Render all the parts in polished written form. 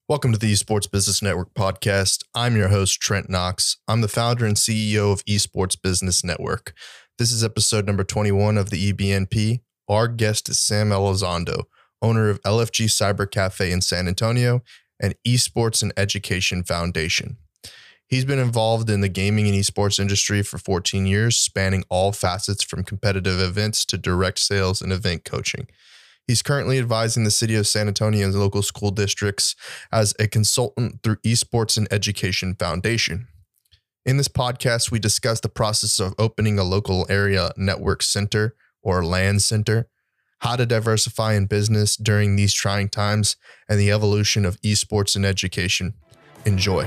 Welcome to the Esports Business Network podcast. I'm your host, Trent Knox. I'm the founder and CEO of Esports Business Network. This is episode number 21 of the EBNP. Our guest is Sam Elizondo, owner of LFG Cyber Cafe in San Antonio and Esports and Education Foundation. He's been involved in the gaming and esports industry for 14 years, spanning all facets from competitive events to direct sales and event coaching. He's currently advising the city of San Antonio and local school districts as a consultant through Esports and Education Foundation. In this podcast, we discuss the process of opening a local area network center or LAN center, how to diversify in business during these trying times, and the evolution of esports and education. Enjoy.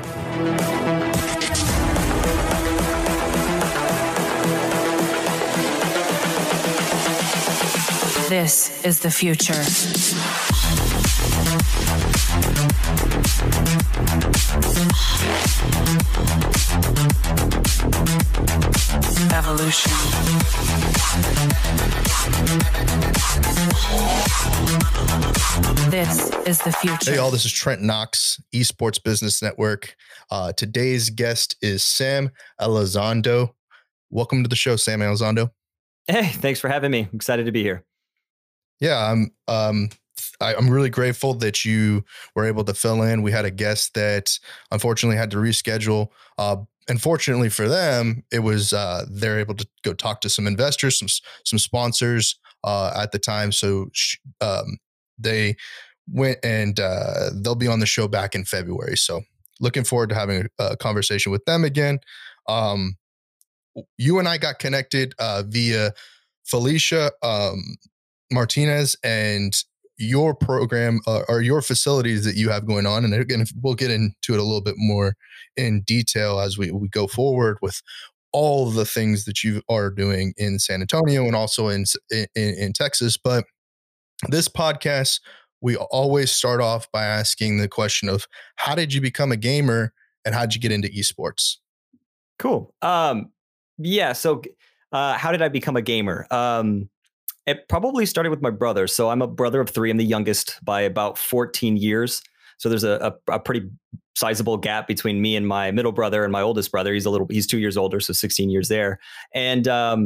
This is the future. Evolution. This is the future. Hey, y'all, this is Trent Knox, Esports Business Network. Today's guest is Sam Elizondo. Welcome to the show, Sam Elizondo. Hey, thanks for having me. I'm excited to be here. Yeah, I'm really grateful that you were able to fill in. We had a guest that unfortunately had to reschedule. Unfortunately for them, it was they're able to go talk to some investors, some sponsors at the time. So they went and they'll be on the show back in February. So looking forward to having a conversation with them again. You and I got connected via Felicia Martinez and your program or your facilities that you have going on. And again, we'll get into it a little bit more in detail as we go forward with all the things that you are doing in San Antonio and also in Texas. But this podcast, we always start off by asking the question of how did you become a gamer and how did you get into esports? Cool. Yeah. So how did I become a gamer? It probably started with my brother. So I'm a brother of three. I'm the youngest by about 14 years. So there's a pretty sizable gap between me and my middle brother and my oldest brother. He's 2 years older, so 16 years there. And,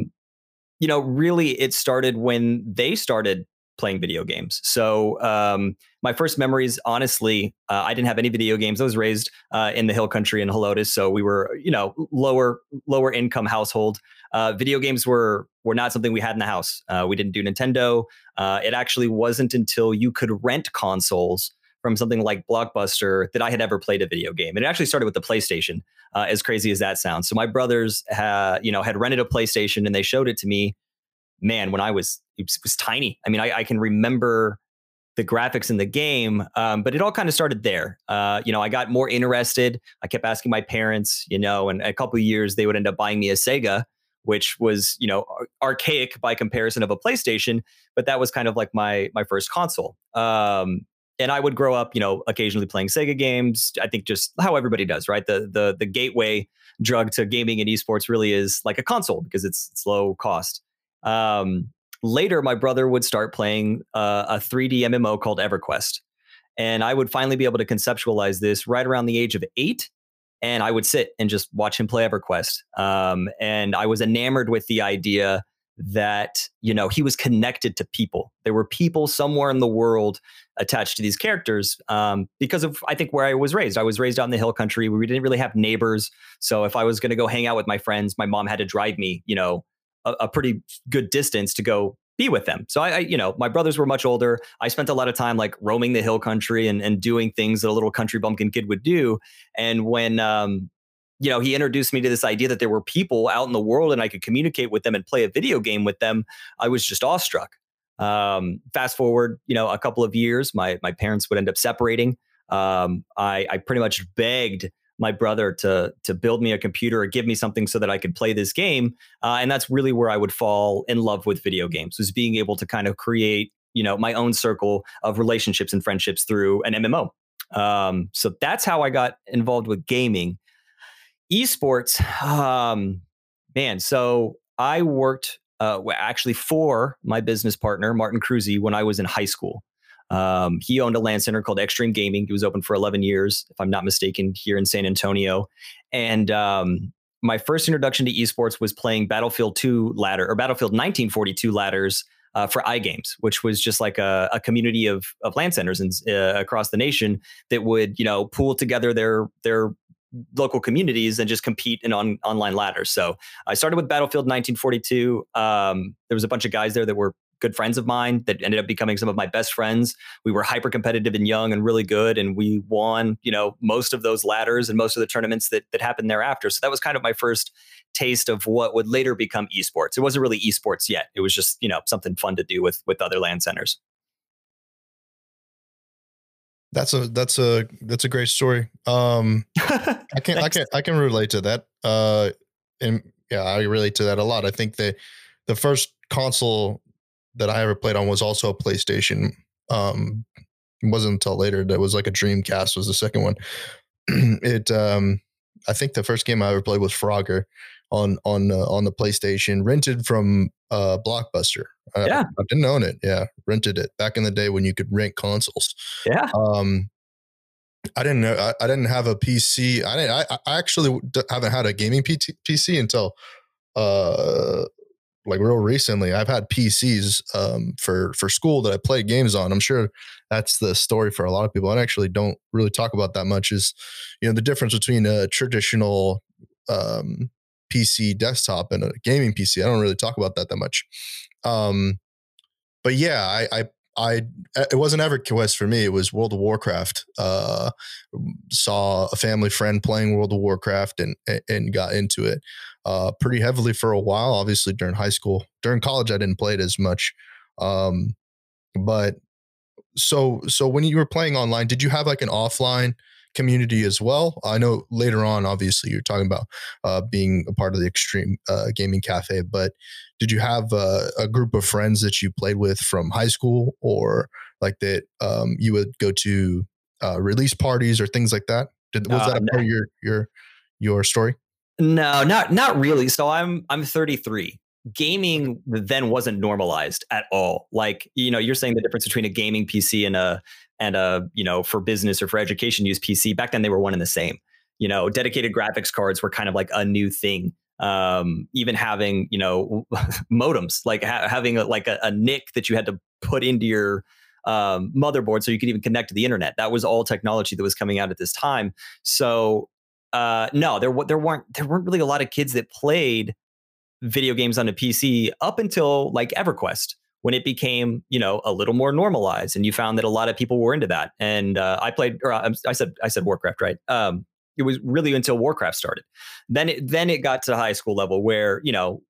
really it started when they started playing video games. So my first memories, honestly, I didn't have any video games. I was raised in the hill country in Helotes. So we were, lower income household. Video games were not something we had in the house. We didn't do Nintendo. It actually wasn't until you could rent consoles from something like Blockbuster that I had ever played a video game. And it actually started with the PlayStation, as crazy as that sounds. So my brothers had rented a PlayStation and they showed it to me. Man, when it was tiny. I mean, I can remember the graphics in the game, but it all kind of started there. I got more interested. I kept asking my parents, and a couple of years they would end up buying me a Sega, which was, archaic by comparison of a PlayStation, but that was kind of like my first console. And I would grow up, occasionally playing Sega games. I think just how everybody does, right? The gateway drug to gaming and esports really is like a console because it's low cost. Later, my brother would start playing a 3D MMO called EverQuest. And I would finally be able to conceptualize this right around the age of 8. And I would sit and just watch him play EverQuest. And I was enamored with the idea that, he was connected to people. There were people somewhere in the world attached to these characters because of, I think, where I was raised. I was raised out in the hill country where we didn't really have neighbors. So if I was going to go hang out with my friends, my mom had to drive me, a pretty good distance to go be with them. So I my brothers were much older. I spent a lot of time like roaming the hill country and doing things that a little country bumpkin kid would do. And when, he introduced me to this idea that there were people out in the world and I could communicate with them and play a video game with them, I was just awestruck. Fast forward, a couple of years, my parents would end up separating. I pretty much begged my brother to build me a computer or give me something so that I could play this game. And that's really where I would fall in love with video games, was being able to kind of create, my own circle of relationships and friendships through an MMO. So that's how I got involved with gaming. Esports, so I worked actually for my business partner, Martin Cruzy, when I was in high school. He owned a LAN center called Extreme Gaming. It was open for 11 years, if I'm not mistaken, here in San Antonio. And my first introduction to esports was playing Battlefield 2 ladder or Battlefield 1942 ladders for iGames, which was just like a community of LAN centers across the nation that would, pool together their local communities and just compete in online ladders. So I started with Battlefield 1942. There was a bunch of guys there that were good friends of mine that ended up becoming some of my best friends. We were hyper competitive and young and really good. And we won, most of those ladders and most of the tournaments that happened thereafter. So that was kind of my first taste of what would later become esports. It wasn't really esports yet. It was just, something fun to do with other LAN centers. That's a great story. I can relate to that. And yeah, I relate to that a lot. I think that the first console that I ever played on was also a PlayStation. It wasn't until later that was like a Dreamcast was the second one. I think the first game I ever played was Frogger on the PlayStation, rented from Blockbuster. Yeah. I didn't own it. Yeah, rented it back in the day when you could rent consoles. Yeah. I didn't know. I didn't have a PC. I actually haven't had a gaming PC until like real recently. I've had PCs for school that I play games on. I'm sure that's the story for a lot of people. I actually don't really talk about that much. Is the difference between a traditional PC desktop and a gaming PC. I don't really talk about that much. But yeah, it wasn't EverQuest for me. It was World of Warcraft. Saw a family friend playing World of Warcraft and got into it pretty heavily for a while. Obviously during high school, during college, I didn't play it as much. But so when you were playing online, did you have like an offline community as well? I know later on, obviously you're talking about being a part of the Extreme Gaming Cafe, but did you have a group of friends that you played with from high school, or like that you would go to release parties or things like that? Was that a part of your story? No, not really. So I'm 33. Gaming then wasn't normalized at all. Like, you're saying the difference between a gaming PC and a for business or for education use PC. Back then they were one and the same. Dedicated graphics cards were kind of like a new thing. Even having, modems, like having a NIC that you had to put into your motherboard so you could even connect to the internet. That was all technology that was coming out at this time. So no, there weren't really a lot of kids that played video games on a PC up until like EverQuest, when it became, a little more normalized, and you found that a lot of people were into that. And I said Warcraft, right? It was really until Warcraft started. Then it got to high school level where,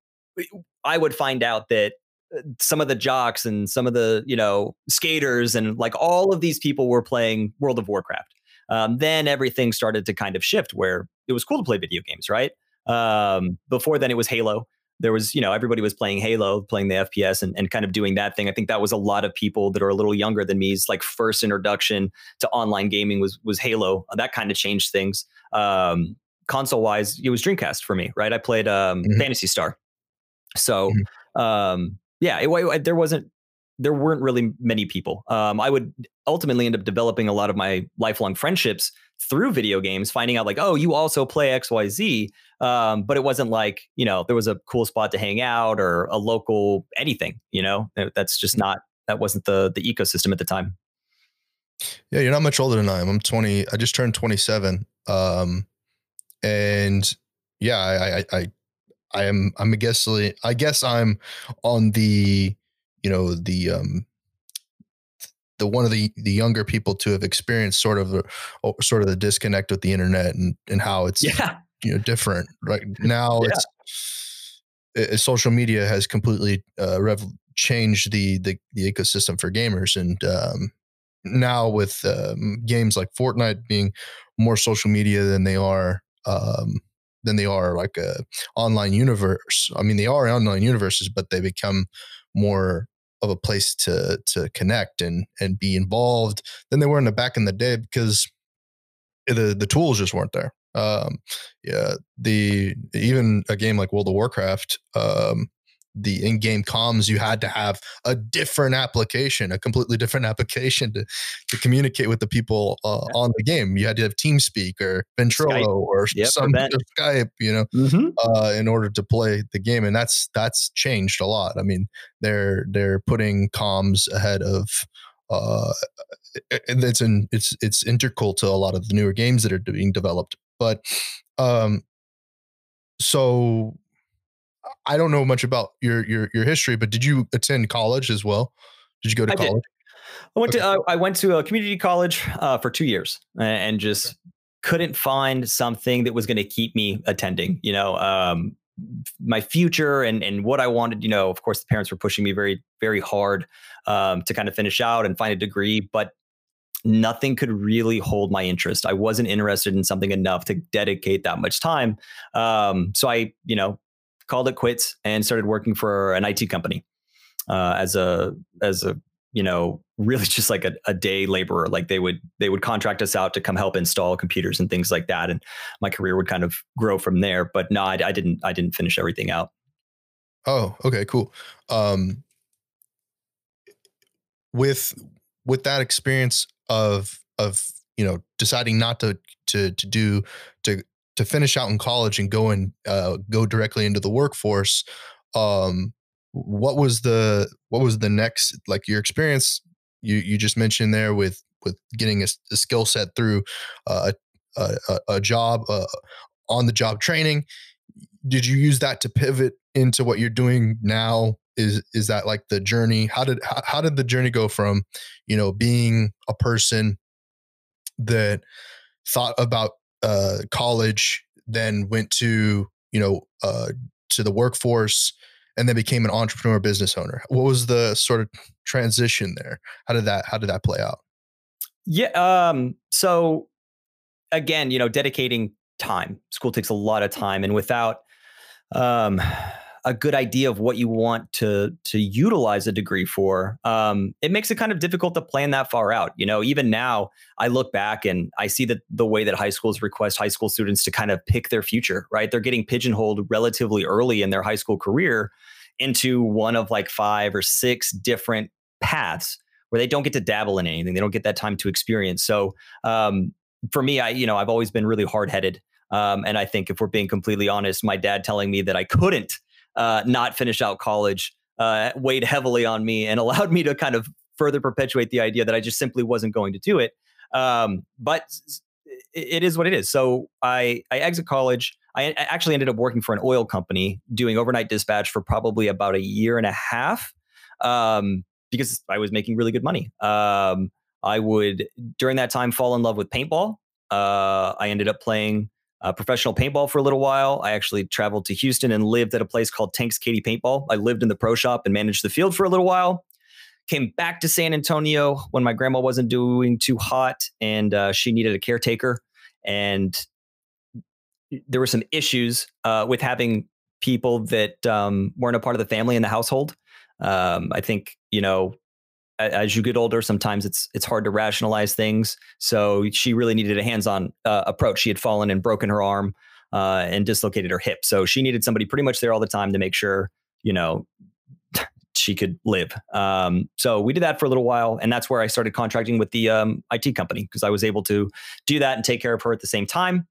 I would find out that some of the jocks and some of the, skaters and like all of these people were playing World of Warcraft. Then everything started to kind of shift where it was cool to play video games, right? Before then it was Halo. There was, everybody was playing Halo, playing the FPS and kind of doing that thing. I think that was a lot of people that are a little younger than me's like first introduction to online gaming was Halo. That kind of changed things. Console wise, it was Dreamcast for me, right? I played Phantasy Star. So yeah, there weren't really many people. I would ultimately end up developing a lot of my lifelong friendships through video games, finding out like, oh, you also play XYZ. But it wasn't like, there was a cool spot to hang out or a local anything, that's just that wasn't the ecosystem at the time. Yeah, you're not much older than I am. I'm 20. I just turned 27. And yeah, I guess I'm on the, the one of the younger people to have experienced sort of the disconnect with the internet and how it's different right now. It's social media has completely changed the ecosystem for gamers, and now with games like Fortnite being more social media than they are like a online universe. I mean, they are online universes, but they become more of a place to connect and be involved than they were back in the day, because the tools just weren't there. Even a game like World of Warcraft, the in-game comms, you had to have a completely different application to communicate with the people on the game. You had to have TeamSpeak or Ventrilo Skype. or some Prevent. Skype, Mm-hmm. in order to play the game, and that's changed a lot. I mean, they're putting comms ahead of. And it's integral to a lot of the newer games that are being developed. But so I don't know much about your history, but did you attend college as well? Did you go to college? I went to a community college for 2 years and just couldn't find something that was going to keep me attending. My future and what I wanted. Of course, the parents were pushing me very, very hard to kind of finish out and find a degree, but nothing could really hold my interest. I wasn't interested in something enough to dedicate that much time. So I, called it quits and started working for an IT company as a really just like a day laborer. Like they would contract us out to come help install computers and things like that. And my career would kind of grow from there. But no, I didn't finish everything out. Oh, okay, cool. With that experience of deciding not to finish out in college and go directly into the workforce, what was the next, like, your experience you just mentioned there with getting a skill set through a job, on the job training? Did you use that to pivot into what you're doing now? Is that like the journey? How did the journey go from, being a person that thought about college, then went to the workforce, and then became an entrepreneur, business owner? What was the sort of transition there? How did that play out? Yeah. So again, dedicating time. School takes a lot of time, and without a good idea of what you want to utilize a degree for, it makes it kind of difficult to plan that far out. Even now, I look back and I see that the way that high schools request high school students to kind of pick their future, right? They're getting pigeonholed relatively early in their high school career into one of like 5 or 6 different paths where they don't get to dabble in anything. They don't get that time to experience. So for me, I've always been really hard-headed. And I think if we're being completely honest, my dad telling me that I couldn't not finish out college weighed heavily on me and allowed me to kind of further perpetuate the idea that I just simply wasn't going to do it. But it is what it is. So I exit college. I actually ended up working for an oil company doing overnight dispatch for probably about 1.5 years because I was making really good money. I would, during that time, fall in love with paintball. I ended up playing professional paintball for a little while. I actually traveled to Houston and lived at a place called Tanks Katie Paintball. I lived in the pro shop and managed the field for a little while. Came back to San Antonio when my grandma wasn't doing too hot and she needed a caretaker. And there were some issues with having people that weren't a part of the family in the household. I think, as you get older, sometimes it's hard to rationalize things. So she really needed a hands-on approach. She had fallen and broken her arm and dislocated her hip. So she needed somebody pretty much there all the time to make sure, she could live. So we did that for a little while. And that's where I started contracting with the IT company because I was able to do that and take care of her at the same time.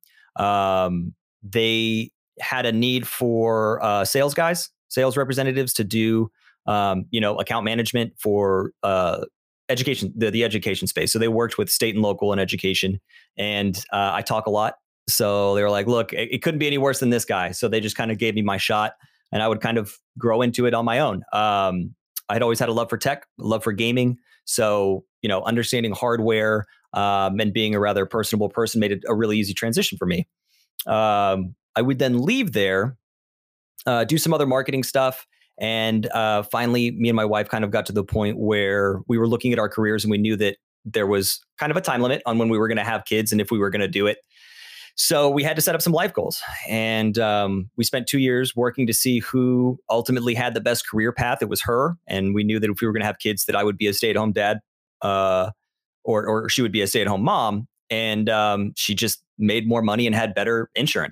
They had a need for sales representatives to do account management for education, the education space. So they worked with state and local and education. And I talk a lot. So they were like, look, it couldn't be any worse than this guy. So they just kind of gave me my shot and I would kind of grow into it on my own. I'd always had a love for tech, a love for gaming. So, understanding hardware and being a rather personable person made it a really easy transition for me. I would then leave there, do some other marketing stuff. And finally, me and my wife kind of got to the point where we were looking at our careers and we knew that there was kind of a time limit on when we were going to have kids and if we were going to do it. So we had to set up some life goals. And we spent 2 years working to see who ultimately had the best career path. It was her. And we knew that if we were going to have kids, that I would be a stay-at-home dad or she would be a stay-at-home mom. And she just made more money and had better insurance.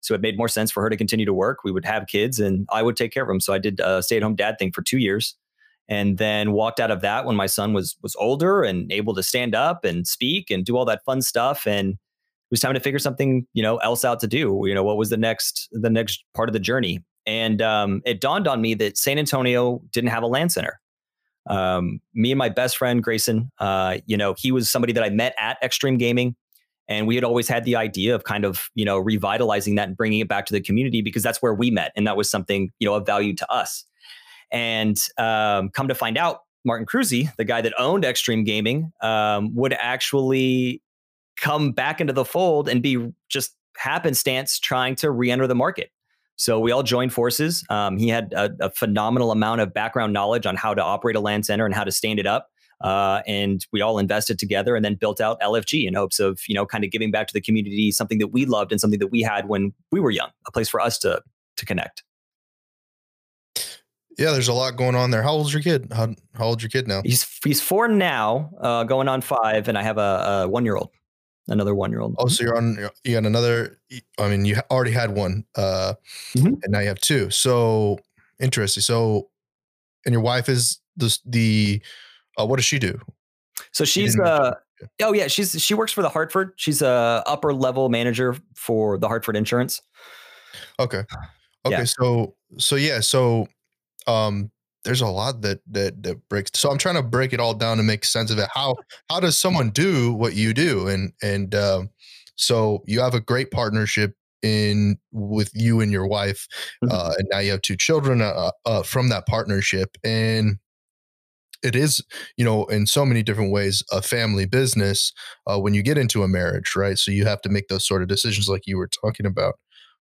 So it made more sense for her to continue to work. We would have kids and I would take care of them. So I did a stay-at-home dad thing for 2 years, and then walked out of that when my son was older and able to stand up and speak and do all that fun stuff. And it was time to figure something, else out to do. What was the next part of the journey? And it dawned on me that San Antonio didn't have a LAN center. Me and my best friend Grayson, he was somebody that I met at Extreme Gaming, and we had always had the idea of kind of revitalizing that and bringing it back to the community, because that's where we met, and that was something of value to us. And come to find out, Martin Cruzy, the guy that owned Extreme Gaming, would actually come back into the fold and be just happenstance trying to re-enter the market. So we all joined forces. He had a phenomenal amount of background knowledge on how to operate a LAN center and how to stand it up. And we all invested together and then built out LFG in hopes of, kind of giving back to the community something that we loved and something that we had when we were young, a place for us to connect. Yeah, there's a lot going on there. How old's your kid? How old's your kid now? He's 4 now, going on 5, and I have a 1-year-old. Another 1-year-old. Oh, so you got another. I mean, you already had one, and now you have 2. So interesting. So, and your wife is the what does she do? So she works for the Hartford. She's a upper level manager for the Hartford Insurance. Okay. Yeah. So there's a lot that breaks. So I'm trying to break it all down to make sense of it. How does someone do what you do? And so you have a great partnership with you and your wife, and now you have 2 children from that partnership. And it is, in so many different ways, a family business when you get into a marriage, right? So you have to make those sort of decisions like you were talking about.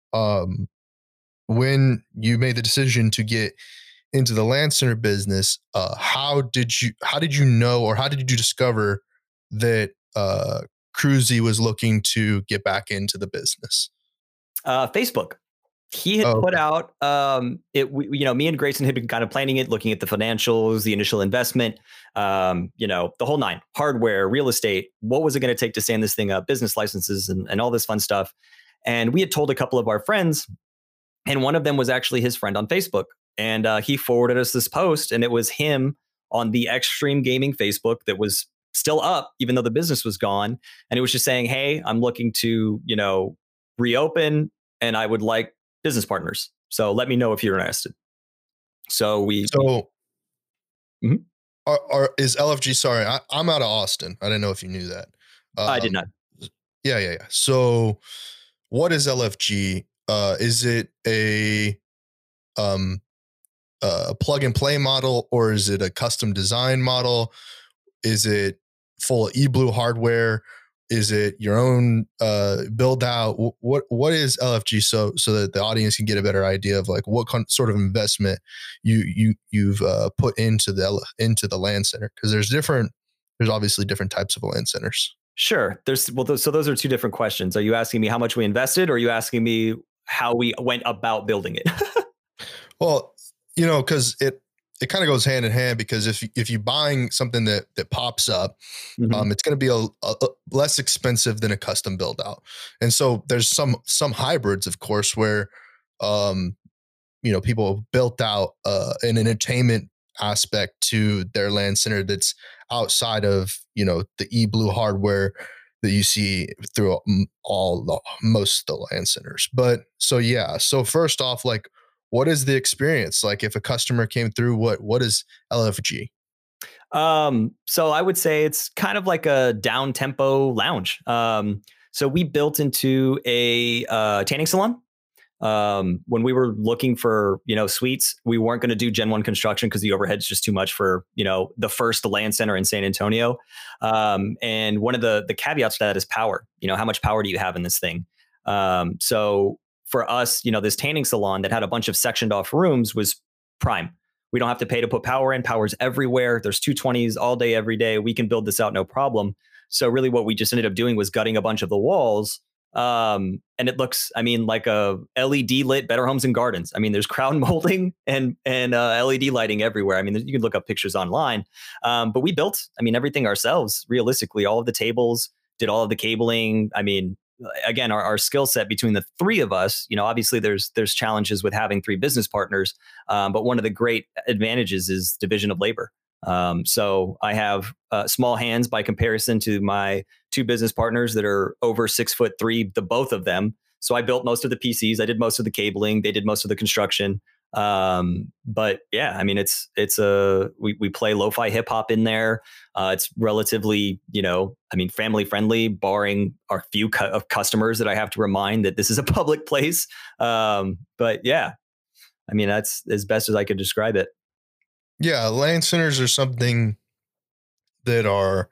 When you made the decision to get into the LAN center business, how did you know, or how did you discover that Cruzy was looking to get back into the business? Facebook. He had put out me and Grayson had been kind of planning it, looking at the financials, the initial investment, the whole 9, hardware, real estate. What was it going to take to stand this thing up, business licenses and all this fun stuff. And we had told a couple of our friends, and one of them was actually his friend on Facebook. And he forwarded us this post, and it was him on the Extreme Gaming Facebook that was still up, even though the business was gone. And it was just saying, hey, I'm looking to, reopen, and I would like business partners. So let me know if you're interested. So is LFG, sorry, I'm out of Austin. I didn't know if you knew that. I did not. Yeah. So what is LFG? Is it a plug and play model, or is it a custom design model? Is it full of eBlue hardware? Is it your own build out? What is LFG, so that the audience can get a better idea of like what sort of investment you've put into the LAN center? Because there's obviously different types of LAN centers. Sure. So those are 2 different questions. Are you asking me how much we invested, or are you asking me how we went about building it? Well, because it kind of goes hand in hand, because if you're buying something that pops up, it's going to be a less expensive than a custom build out. And so there's some hybrids, of course, where people have built out an entertainment aspect to their LAN center that's outside of the eBlue hardware that you see through most of the LAN centers. But so first off, like, what is the experience like if a customer came through? What is LFG? So I would say it's kind of like a down tempo lounge. So we built into a tanning salon. When we were looking for, suites, we weren't going to do Gen 1 construction because the overhead's just too much for, the first LAN center in San Antonio. And one of the caveats to that is power. How much power do you have in this thing? So for us, this tanning salon that had a bunch of sectioned off rooms was prime. We don't have to pay to put power in. Power's everywhere. There's 220s all day, every day. We can build this out, no problem. So really what we just ended up doing was gutting a bunch of the walls. And it looks, like a LED lit Better Homes and Gardens. There's crown molding and LED lighting everywhere. You can look up pictures online. But we built, everything ourselves, realistically, all of the tables, did all of the cabling. again, our skill set between the three of us, obviously there's challenges with having three business partners, but one of the great advantages is division of labor. So I have small hands by comparison to my two business partners that are over 6'3", the both of them. So I built most of the PCs, I did most of the cabling, they did most of the construction. But yeah, I mean, we play lo-fi hip hop in there. It's relatively, family friendly, barring our few customers that I have to remind that this is a public place. But yeah, I mean, that's as best as I could describe it. Yeah, LAN centers are something that are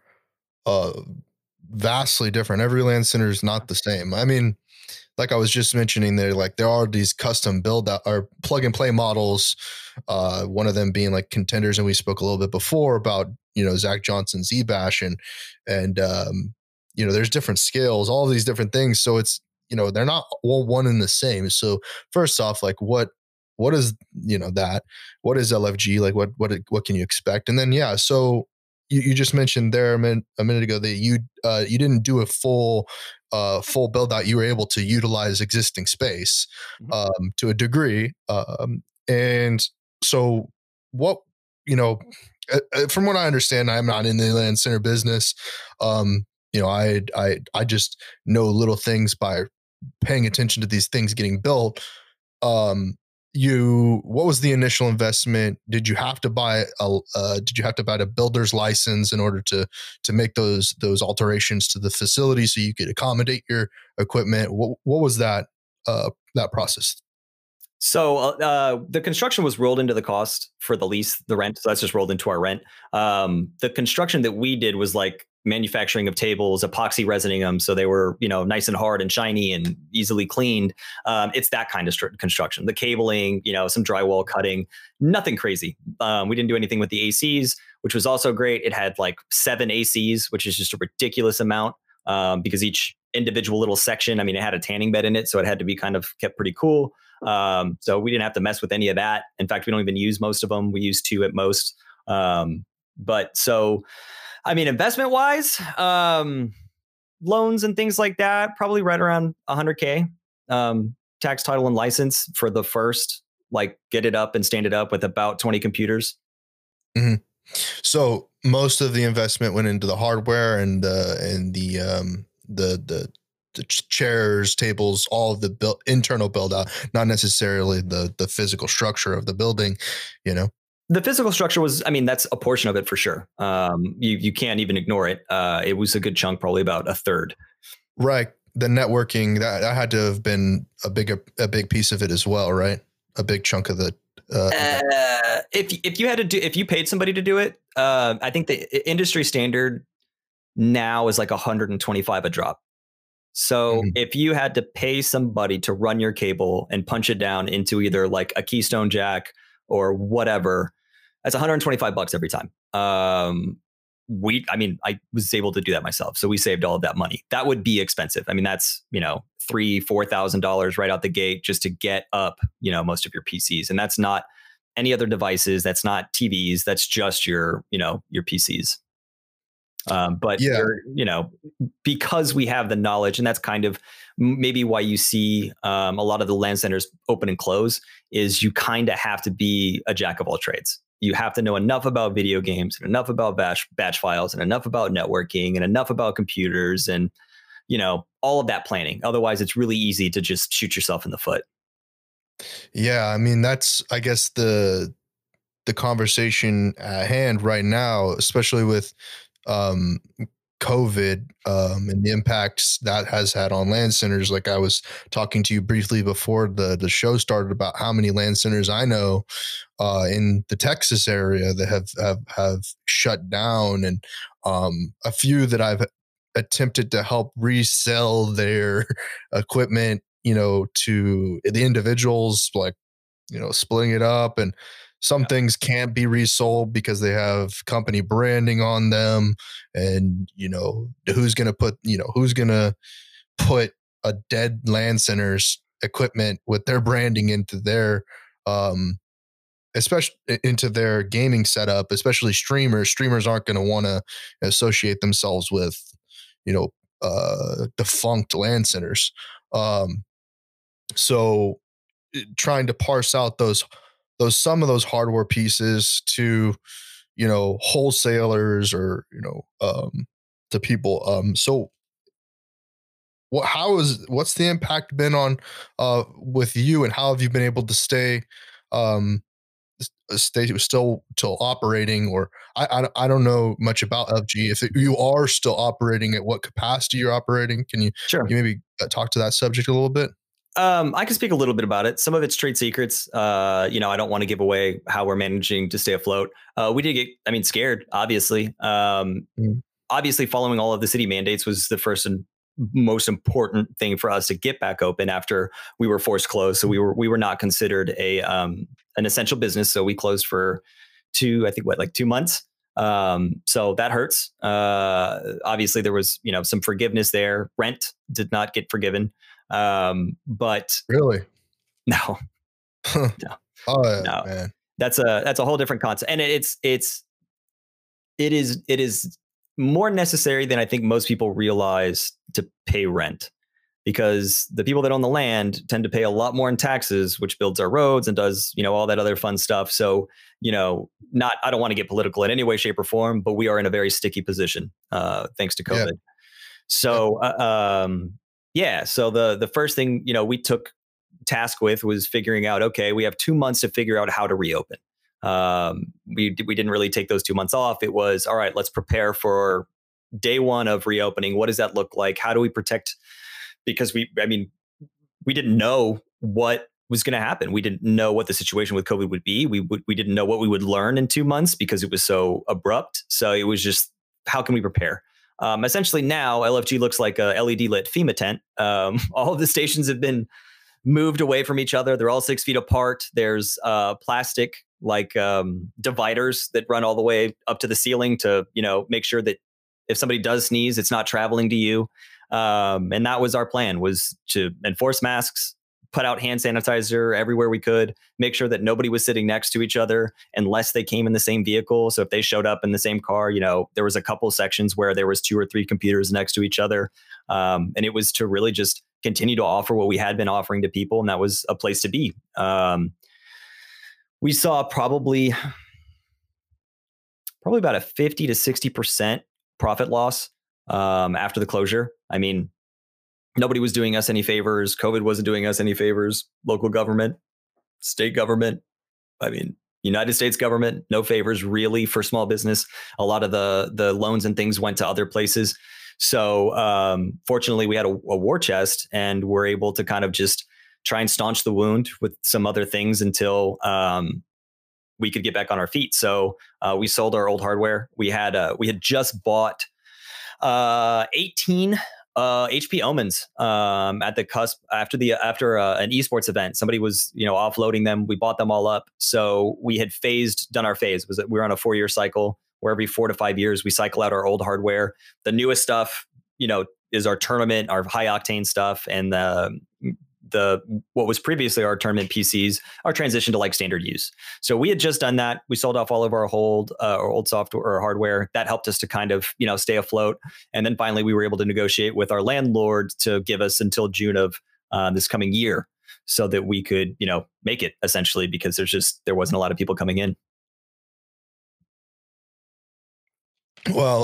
vastly different. Every LAN center is not the same. I mean, like I was just mentioning there, like there are these custom build out or plug and play models. One of them being like Contenders, and we spoke a little bit before about Zach Johnson's eBash and there's different scales, all of these different things. So it's they're not all one and the same. So first off, like what is that? What is LFG? Like what can you expect? And then so you just mentioned there a minute ago that you didn't do a full build out. You were able to utilize existing space to a degree. And so what, from what I understand, I'm not in the LAN center business. I just know little things by paying attention to these things getting built. What was the initial investment? Did you have to buy a builder's license in order to make those alterations to the facility so you could accommodate your equipment? What was that process? So the construction was rolled into the cost for the lease, the rent. So that's just rolled into our rent. The construction that we did was like manufacturing of tables, epoxy resining them so they were nice and hard and shiny and easily cleaned. It's that kind of construction. The cabling, some drywall cutting, nothing crazy. We didn't do anything with the ACs, which was also great. It had like 7 ACs, which is just a ridiculous amount because each individual little section, it had a tanning bed in it, so it had to be kind of kept pretty cool. So we didn't have to mess with any of that. In fact, we don't even use most of them. We use 2 at most. But so, investment wise, loans and things like that, probably right around $100K, tax, title, and license for the first, get it up and stand it up with about 20 computers. Mm-hmm. So most of the investment went into the hardware and the chairs, tables, all of the internal build out, not necessarily the physical structure of the building, The physical structure was, that's a portion of it for sure. You can't even ignore it. It was a good chunk, probably about a third. Right. The networking, that had to have been a big piece of it as well, right? A big chunk of the. If you paid somebody to do it, I think the industry standard now is like $125 a drop. So if you had to pay somebody to run your cable and punch it down into either like a Keystone jack or whatever, that's $125 every time. I was able to do that myself. So we saved all of that money. That would be expensive. That's, $3,000-$4,000 right out the gate just to get up, most of your PCs. And that's not any other devices. That's not TVs. That's just your PCs. But because we have the knowledge, and that's kind of maybe why you see a lot of the LAN centers open and close, is you kind of have to be a jack of all trades. You have to know enough about video games and enough about batch files and enough about networking and enough about computers and, all of that planning. Otherwise, it's really easy to just shoot yourself in the foot. Yeah. That's, I guess, the conversation at hand right now, especially with COVID and the impacts that has had on LAN centers. Like I was talking to you briefly before the show started about how many LAN centers I know in the Texas area that have shut down, and a few that I've attempted to help resell their equipment, to the individuals, like, splitting it up, and some things can't be resold because they have company branding on them. And, who's going to put a dead LAN center's equipment with their branding into their, especially into their gaming setup, especially streamers. Streamers aren't going to want to associate themselves with, defunct LAN centers. So trying to parse out some of those hardware pieces to, wholesalers or, to people. So what's the impact been on with you, and how have you been able to stay still operating? Or I don't know much about FG. If you are still operating, at what capacity you're operating? Can you maybe talk to that subject a little bit? I can speak a little bit about it. Some of it's trade secrets. I don't want to give away how we're managing to stay afloat. We did get, scared, obviously. Obviously, following all of the city mandates was the first and most important thing for us to get back open after we were forced closed. So we were not considered an essential business. So we closed for 2 months. So that hurts. Obviously, there was some forgiveness there. Rent did not get forgiven. But really, no, no. Oh, no, man. That's a whole different concept. And it is more necessary than I think most people realize to pay rent, because the people that own the land tend to pay a lot more in taxes, which builds our roads and does, all that other fun stuff. So, I don't want to get political in any way, shape or form, but we are in a very sticky position, thanks to COVID. Yeah. So, So the first thing, we took task with was figuring out, okay, we have 2 months to figure out how to reopen. We didn't really take those 2 months off. It was, all right, let's prepare for day one of reopening. What does that look like? How do we protect? Because we didn't know what was going to happen. We didn't know what the situation with COVID would be. We didn't know what we would learn in 2 months because it was so abrupt. So it was just, how can we prepare? Essentially now LFG looks like a LED lit FEMA tent. All of the stations have been moved away from each other. They're all 6 feet apart. There's plastic dividers that run all the way up to the ceiling to, make sure that if somebody does sneeze, it's not traveling to you. And that was our plan, was to enforce masks, put out hand sanitizer everywhere we could, make sure that nobody was sitting next to each other unless they came in the same vehicle. So if they showed up in the same car, there was a couple sections where there was 2 or 3 computers next to each other. And it was to really just continue to offer what we had been offering to people. And that was a place to be. We saw probably about a 50 to 60% profit loss after the closure. Nobody was doing us any favors. COVID wasn't doing us any favors. Local government, state government, United States government, no favors really for small business. A lot of the loans and things went to other places. So fortunately, we had a war chest, and we're able to kind of just try and staunch the wound with some other things until we could get back on our feet. So we sold our old hardware. We had just bought 18 HP Omens at the cusp after an esports event. Somebody was offloading them. We bought them all up. So we had done our phase. We were on a 4-year cycle where every 4 to 5 years we cycle out our old hardware. The newest stuff, is our tournament, our high octane stuff, and the what was previously our tournament PCs are transitioned to like standard use. So we had just done that. We sold off all of our old software or hardware. That helped us to kind of, stay afloat. And then finally we were able to negotiate with our landlord to give us until June of this coming year so that we could, make it, essentially, because there wasn't a lot of people coming in. Well,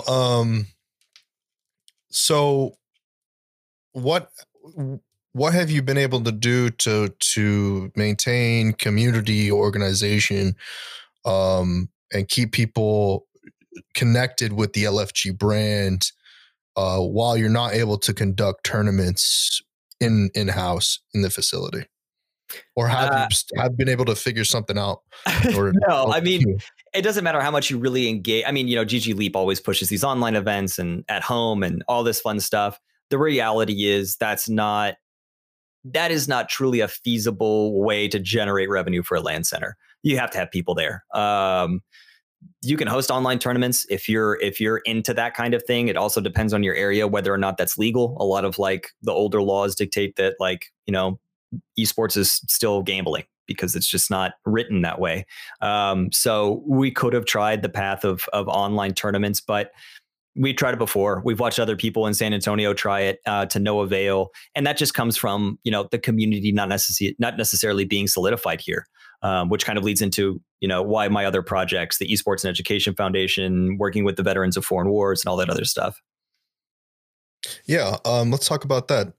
so what have you been able to do to maintain community organization, and keep people connected with the LFG brand, while you're not able to conduct tournaments in-house in the facility? Or have you been able to figure something out? No, it doesn't matter how much you really engage. GG Leap always pushes these online events and at home and all this fun stuff. The reality is that is not truly a feasible way to generate revenue for a LAN center. You have to have people there. You can host online tournaments if you're into that kind of thing. It also depends on your area, whether or not that's legal. A lot of the older laws dictate that esports is still gambling because it's just not written that way. So we could have tried the path of online tournaments, but we've tried it before. We've watched other people in San Antonio try it to no avail, and that just comes from the community not necessarily being solidified here, which kind of leads into why my other projects, the Esports and Education Foundation, working with the veterans of foreign wars, and all that other stuff. Yeah, let's talk about that.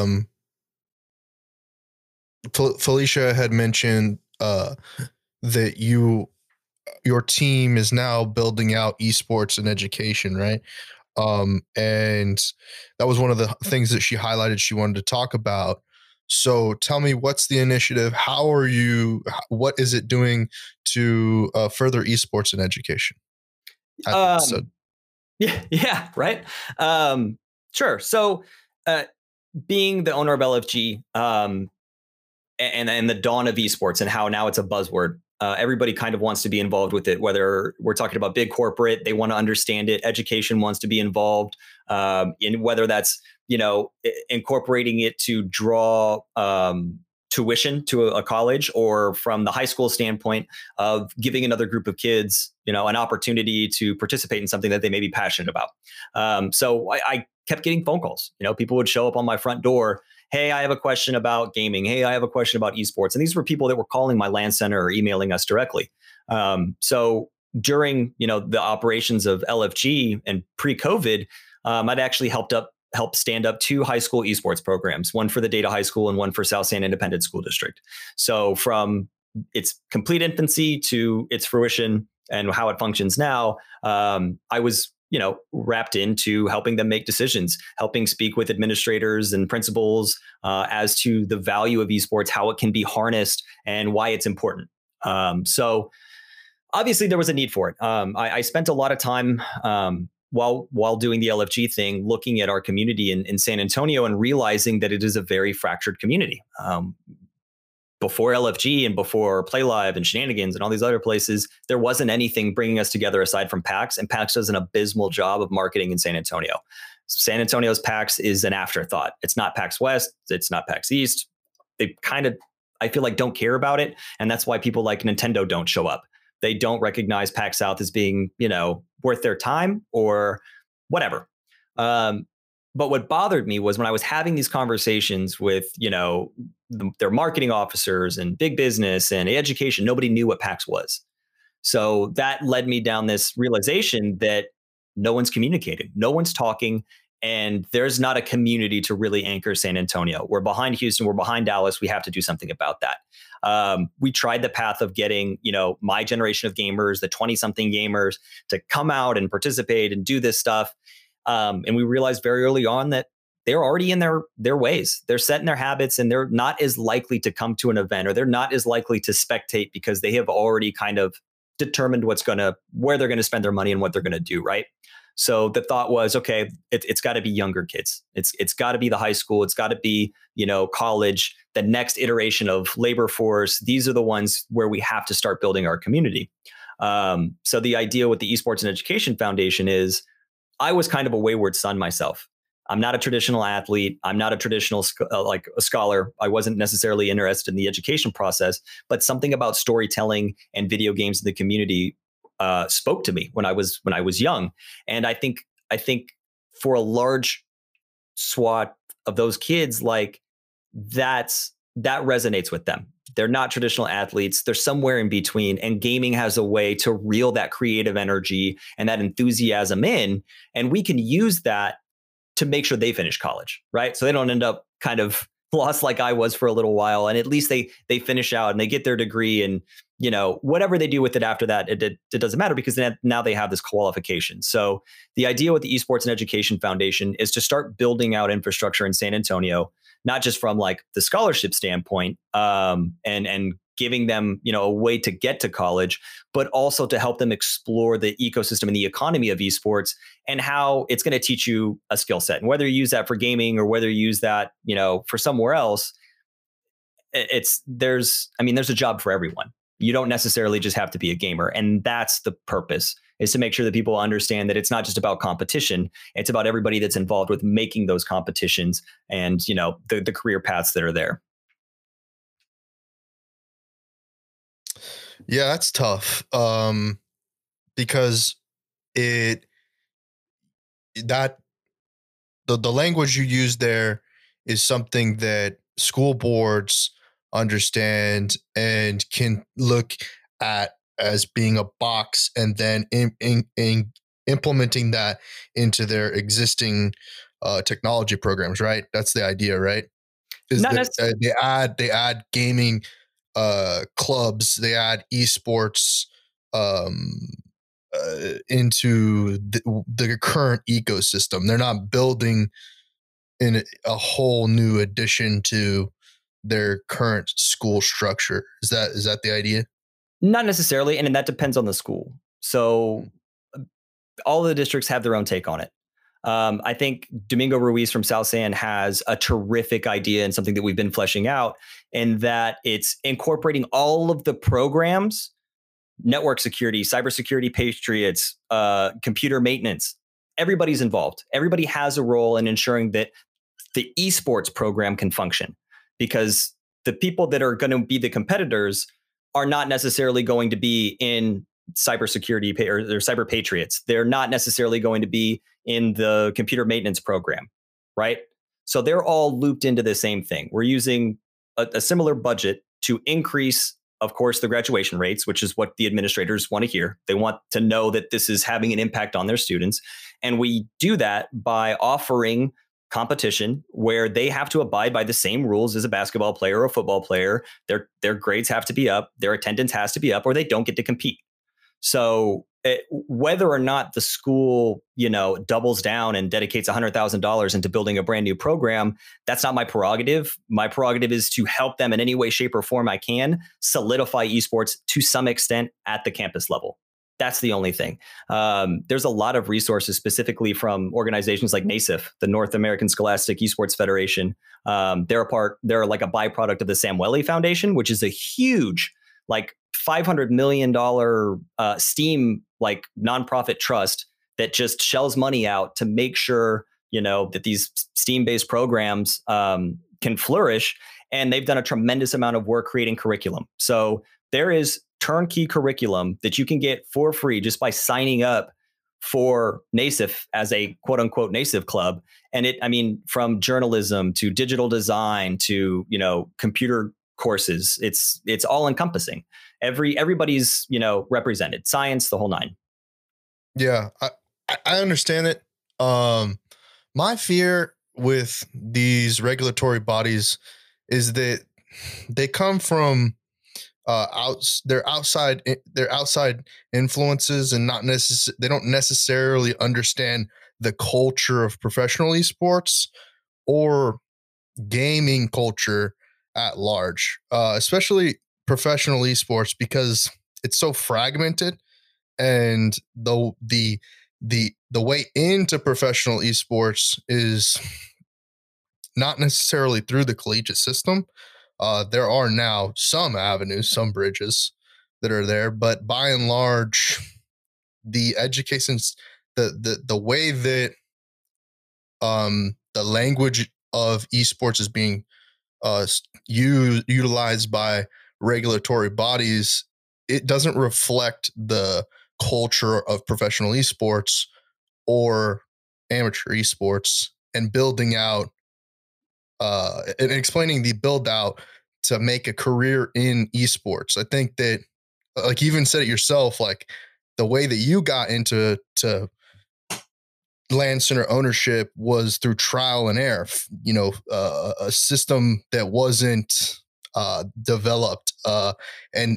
Felicia had mentioned that your team is now building out esports and education, right? And that was one of the things that she highlighted she wanted to talk about. So tell me, what's the initiative? What is it doing to further esports and education? Yeah, right. Sure. So being the owner of LFG and the dawn of esports and how now it's a buzzword, everybody kind of wants to be involved with it, whether we're talking about big corporate, they want to understand it. Education wants to be involved in whether that's, incorporating it to draw tuition to a college, or from the high school standpoint of giving another group of kids, an opportunity to participate in something that they may be passionate about. So I kept getting phone calls. People would show up on my front door. Hey, I have a question about gaming. Hey, I have a question about esports. And these were people that were calling my LAN center or emailing us directly. So during, the operations of LFG and pre-COVID, I'd actually helped stand up 2 high school esports programs, one for the Data High School and one for South San Independent School District. So from its complete infancy to its fruition and how it functions now, I was wrapped into helping them make decisions, helping speak with administrators and principals as to the value of esports, how it can be harnessed, and why it's important. So obviously there was a need for it. I spent a lot of time while doing the LFG thing, looking at our community in San Antonio and realizing that it is a very fractured community. Before LFG and before Play Live and Shenanigans and all these other places, there wasn't anything bringing us together aside from PAX, and PAX does an abysmal job of marketing in San Antonio. San Antonio's PAX is an afterthought. It's not PAX West. It's not PAX East. They kind of, I feel like, don't care about it. And that's why people like Nintendo don't show up. They don't recognize PAX South as being, worth their time or whatever. But what bothered me was when I was having these conversations with, their marketing officers and big business and education, nobody knew what PAX was. So that led me down this realization that no one's communicating, no one's talking, and there's not a community to really anchor San Antonio. We're behind Houston, we're behind Dallas. We have to do something about that. We tried the path of getting, my generation of gamers, the 20-something gamers, to come out and participate and do this stuff. And we realized very early on that they're already in their ways. They're set in their habits, and they're not as likely to come to an event, or they're not as likely to spectate because they have already kind of determined where they're going to spend their money and what they're going to do. Right. So the thought was, okay, it's got to be younger kids. It's got to be the high school. It's got to be, college, the next iteration of labor force. These are the ones where we have to start building our community. So the idea with the Esports and Education Foundation is, I was kind of a wayward son myself. I'm not a traditional athlete. I'm not a traditional a scholar. I wasn't necessarily interested in the education process, but something about storytelling and video games in the community spoke to me when I was young. And I think for a large swath of those kids, like that resonates with them. They're not traditional athletes. They're somewhere in between. And gaming has a way to reel that creative energy and that enthusiasm in. And we can use that to make sure they finish college, right? So they don't end up kind of lost like I was for a little while. And at least they finish out and they get their degree, and whatever they do with it after that, it doesn't matter, because now they have this qualification. So the idea with the Esports and Education Foundation is to start building out infrastructure in San Antonio, not just from like the scholarship standpoint, and giving them, a way to get to college, but also to help them explore the ecosystem and the economy of esports and how it's going to teach you a skill set. And whether you use that for gaming or whether you use that, for somewhere else, there's a job for everyone. You don't necessarily just have to be a gamer. And that's the purpose, is to make sure that people understand that it's not just about competition. It's about everybody that's involved with making those competitions and, the career paths that are there. Yeah, that's tough. Because that the language you use there is something that school boards understand and can look at as being a box, and then implementing that into their existing technology programs, right? That's the idea, right? Is Not that necessarily. they add gaming clubs, they add esports um, into the current ecosystem. They're not building in a whole new addition to their current school structure. Is that the idea? Not necessarily, and that depends on the school. So all the districts have their own take on it. I think Domingo Ruiz from South San has a terrific idea and something that we've been fleshing out, in that it's incorporating all of the programs, network security, cybersecurity patriots, computer maintenance. Everybody's involved. Everybody has a role in ensuring that the esports program can function, because the people that are going to be the competitors are not necessarily going to be in cybersecurity or they're cyber patriots. They're not necessarily going to be in the computer maintenance program, right? So they're all looped into the same thing. We're using a similar budget to increase, of course, the graduation rates, which is what the administrators want to hear. They want to know that this is having an impact on their students. And we do that by offering competition where they have to abide by the same rules as a basketball player or a football player. Their grades have to be up, their attendance has to be up, or they don't get to compete. So whether or not the school, doubles down and dedicates $100,000 into building a brand new program, that's not my prerogative. My prerogative is to help them in any way, shape, or form I can solidify esports to some extent at the campus level. That's the only thing. There's a lot of resources specifically from organizations like NASIF, the North American Scholastic Esports Federation. They're like a byproduct of the Samueli Foundation, which is a huge, like $500 million STEAM like nonprofit trust that just shells money out to make sure that these STEAM-based programs can flourish. And they've done a tremendous amount of work creating curriculum. So there is turnkey curriculum that you can get for free just by signing up for NASIF as a quote unquote NASIF club. And from journalism to digital design to, computer courses, it's all encompassing. Everybody's, represented, science, the whole nine. Yeah, I understand it. My fear with these regulatory bodies is that they come from their outside influences, and they don't necessarily understand the culture of professional esports or gaming culture at large, especially professional esports, because it's so fragmented, and the way into professional esports is not necessarily through the collegiate system. There are now some avenues, some bridges that are there, but by and large, the education's the way that the language of esports is being utilized by regulatory bodies, it doesn't reflect the culture of professional esports or amateur esports, and building out and explaining the build out to make a career in esports. I think that, like you even said it yourself, like the way that you got into LAN center ownership was through trial and error, a system that wasn't developed. And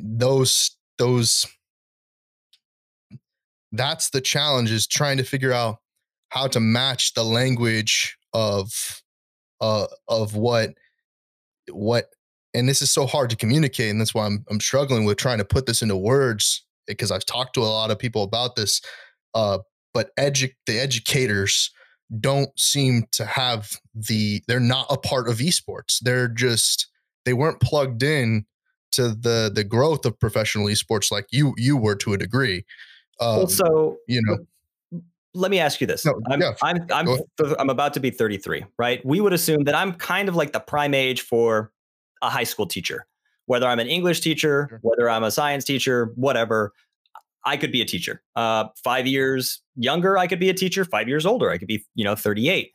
that's the challenge, is trying to figure out how to match the language of what, and this is so hard to communicate. And that's why I'm struggling with trying to put this into words, because I've talked to a lot of people about this. But the educators don't seem to have they're not a part of esports. They weren't plugged in to the growth of professional esports like you were to a degree. Let me ask you this. No, I'm about to be 33, right? We would assume that I'm kind of like the prime age for a high school teacher, whether I'm an English teacher, whether I'm a science teacher, whatever. I could be a teacher. 5 years younger, I could be a teacher. 5 years older, I could be, 38.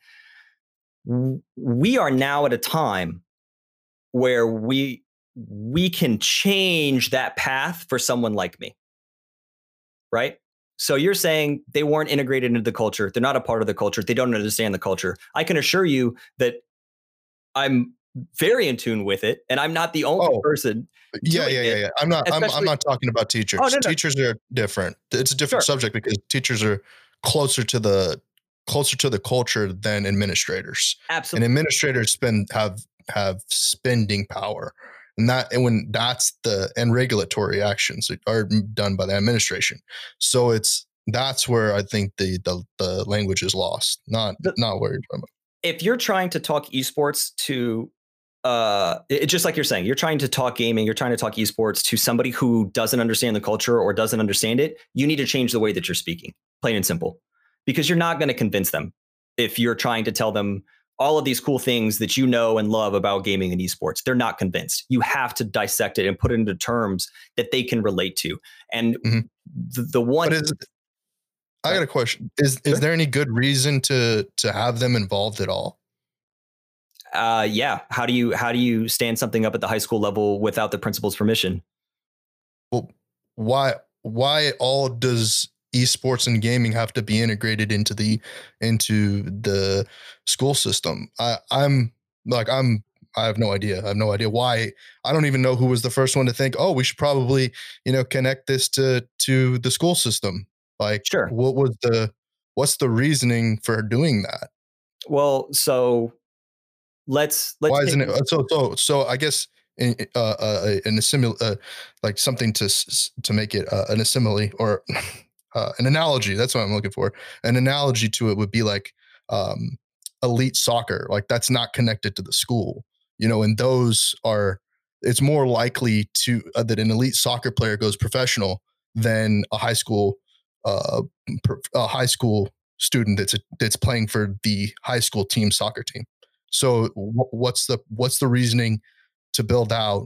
We are now at a time where we can change that path for someone like me, right? So you're saying they weren't integrated into the culture. They're not a part of the culture. They don't understand the culture. I can assure you that I'm very in tune with it, and I'm not the only person. Yeah. I'm not talking about teachers. Oh, no. Teachers are different. It's a different subject because teachers are closer to the culture than administrators. Absolutely. And administrators have spending power. And regulatory actions are done by the administration. So that's where I think the language is lost, not where you're talking about. If you're trying to talk esports to just like you're saying, you're trying to talk gaming, you're trying to talk esports to somebody who doesn't understand the culture or doesn't understand it, you need to change the way that you're speaking, plain and simple, because you're not going to convince them if you're trying to tell them all of these cool things that you know and love about gaming and esports. They're not convinced. You have to dissect it and put it into terms that they can relate to. And the one... I got a question. Is there any good reason to have them involved at all? Yeah. How do you stand something up at the high school level without the principal's permission? Well, why all does esports and gaming have to be integrated into the school system? I have no idea. I have no idea why. I don't even know who was the first one to think, oh, we should probably, connect this to the school system. Like, sure. What's the reasoning for doing that? Well, so let's why isn't it so I guess in a simile, like something to make it an simile or an analogy. That's what I'm looking for. An analogy to it would be like elite soccer. Like that's not connected to the school, and it's more likely that an elite soccer player goes professional than a high school student that's playing for the high school team soccer team. So what's the reasoning to build out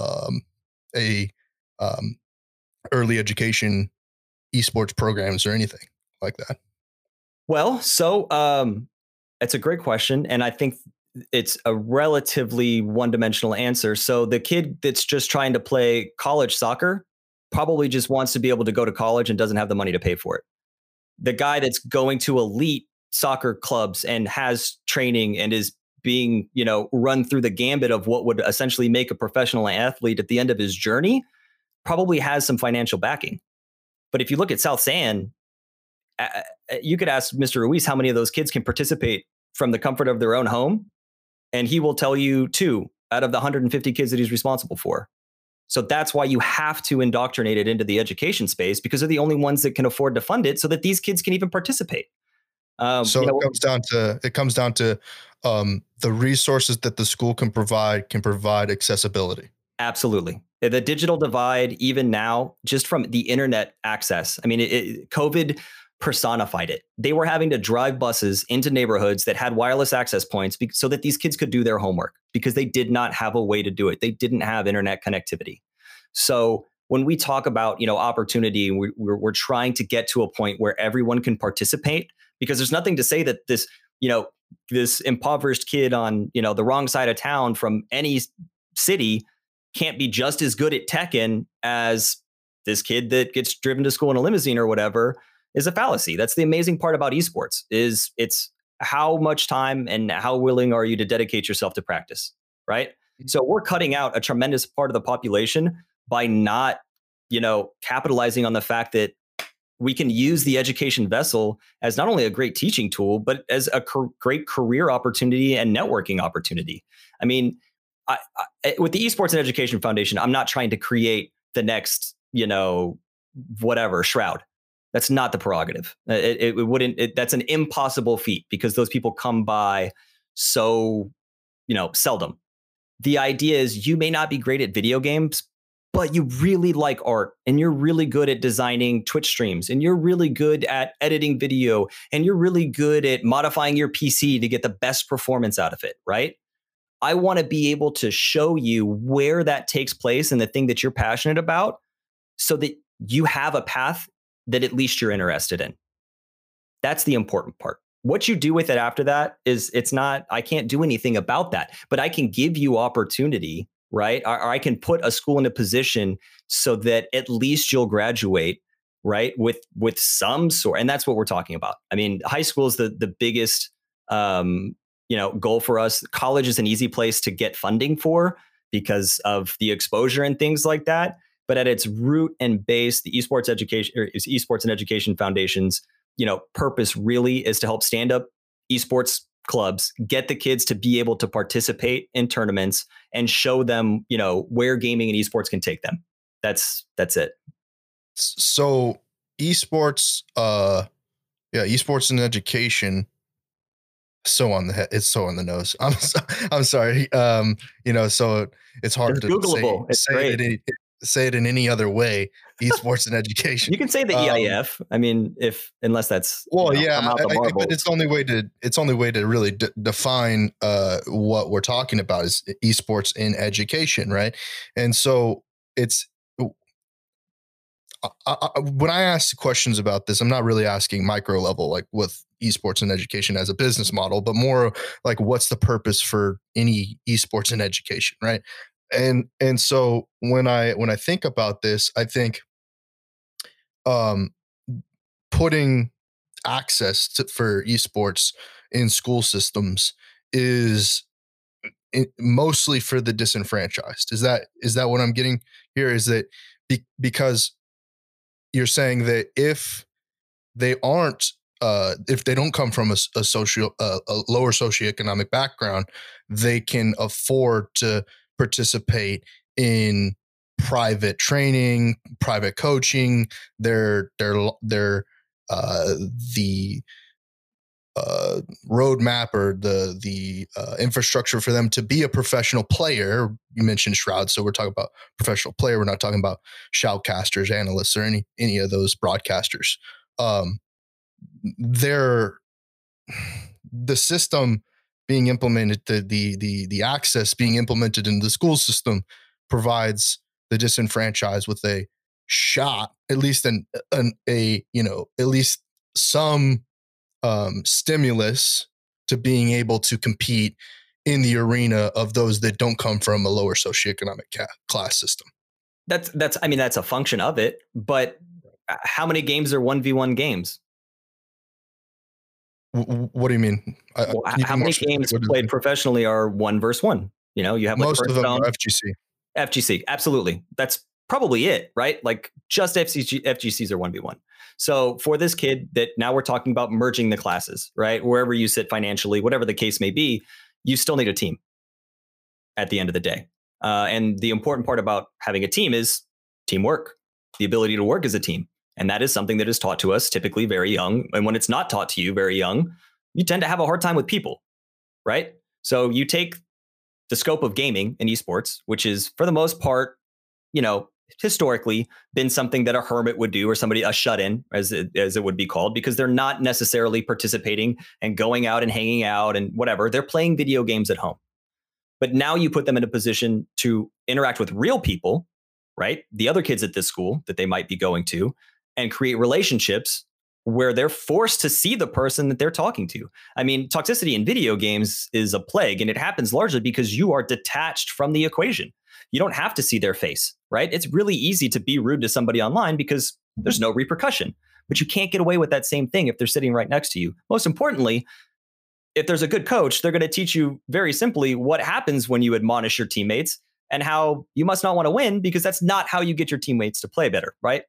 early education esports programs or anything like that? Well, so it's a great question, and I think it's a relatively one-dimensional answer. So the kid that's just trying to play college soccer probably just wants to be able to go to college and doesn't have the money to pay for it. The guy that's going to elite soccer clubs and has training and is being, run through the gambit of what would essentially make a professional athlete at the end of his journey probably has some financial backing. But if you look at South San, you could ask Mr. Ruiz how many of those kids can participate from the comfort of their own home, and he will tell you 2 out of the 150 kids that he's responsible for. So that's why you have to indoctrinate it into the education space, because they're the only ones that can afford to fund it so that these kids can even participate. It comes down to the resources that the school can provide accessibility. Absolutely. The digital divide, even now, just from the internet access. I mean, COVID personified it. They were having to drive buses into neighborhoods that had wireless access points so that these kids could do their homework, because they did not have a way to do it. They didn't have internet connectivity. So when we talk about, opportunity, we're trying to get to a point where everyone can participate, because there's nothing to say that this impoverished kid on, the wrong side of town from any city can't be just as good at Tekken as this kid that gets driven to school in a limousine or whatever, is a fallacy. That's the amazing part about esports, is it's how much time and how willing are you to dedicate yourself to practice, right? So we're cutting out a tremendous part of the population by not, capitalizing on the fact that we can use the education vessel as not only a great teaching tool, but as a great career opportunity and networking opportunity. I mean, with the Esports and Education Foundation, I'm not trying to create the next, whatever Shroud. That's not the prerogative. It wouldn't. That's an impossible feat, because those people come by so, seldom. The idea is you may not be great at video games, but you really like art, and you're really good at designing Twitch streams, and you're really good at editing video, and you're really good at modifying your PC to get the best performance out of it, right? I want to be able to show you where that takes place and the thing that you're passionate about, so that you have a path that at least you're interested in. That's the important part. What you do with it after that is, it's not, I can't do anything about that, but I can give you opportunity, right? Or I can put a school in a position so that at least you'll graduate, right? With some sort. And that's what we're talking about. I mean, high school is the biggest, goal for us. College is an easy place to get funding for because of the exposure and things like that. But at its root and base, the Esports and Education Foundation's purpose really is to help stand up esports clubs, get the kids to be able to participate in tournaments and show them, where gaming and esports can take them. That's it. So esports, esports and education. So on the head, it's so on the nose. I'm sorry. So it's hard It's to Googleable. It's great. Say it in any other way. Esports and education. You can say the EIF. I mean, unless that's but it's only way to really define what we're talking about is esports in education, right? And so it's when I ask questions about this, I'm not really asking micro level like with esports and education as a business model, but more like what's the purpose for any esports and education, right? And so when I think about this, I think putting access for esports in school systems is mostly for the disenfranchised. Is that what I'm getting here? Is that because you're saying that if they aren't, if they don't come from a lower socioeconomic background, they can afford to participate in private training, private coaching. The roadmap or the infrastructure for them to be a professional player. You mentioned Shroud, so we're talking about professional player. We're not talking about shoutcasters, analysts, or any of those broadcasters. The system being implemented, the access being implemented in the school system provides the disenfranchised with a shot, at least at least some stimulus to being able to compete in the arena of those that don't come from a lower socioeconomic class system. That's a function of it, but how many games are 1v1 games? What do you mean? How many games played professionally are 1 versus 1? You have most of them are FGC. Absolutely. That's probably it, right? Like just FGCs are 1v1. So for this kid that now we're talking about merging the classes, right? Wherever you sit financially, whatever the case may be, you still need a team at the end of the day. And the important part about having a team is teamwork, the ability to work as a team. And that is something that is taught to us typically very young. And when it's not taught to you very young, you tend to have a hard time with people, right? So you take the scope of gaming and esports, which is for the most part, historically been something that a hermit would do, or a shut-in as it would be called, because they're not necessarily participating and going out and hanging out and whatever. They're playing video games at home. But now you put them in a position to interact with real people, right? The other kids at this school that they might be going to, and create relationships where they're forced to see the person that they're talking to. I mean, toxicity in video games is a plague, and it happens largely because you are detached from the equation. You don't have to see their face, right? It's really easy to be rude to somebody online because there's no repercussion, but you can't get away with that same thing if they're sitting right next to you. Most importantly, if there's a good coach, they're going to teach you very simply what happens when you admonish your teammates and how you must not want to win, because that's not how you get your teammates to play better, right?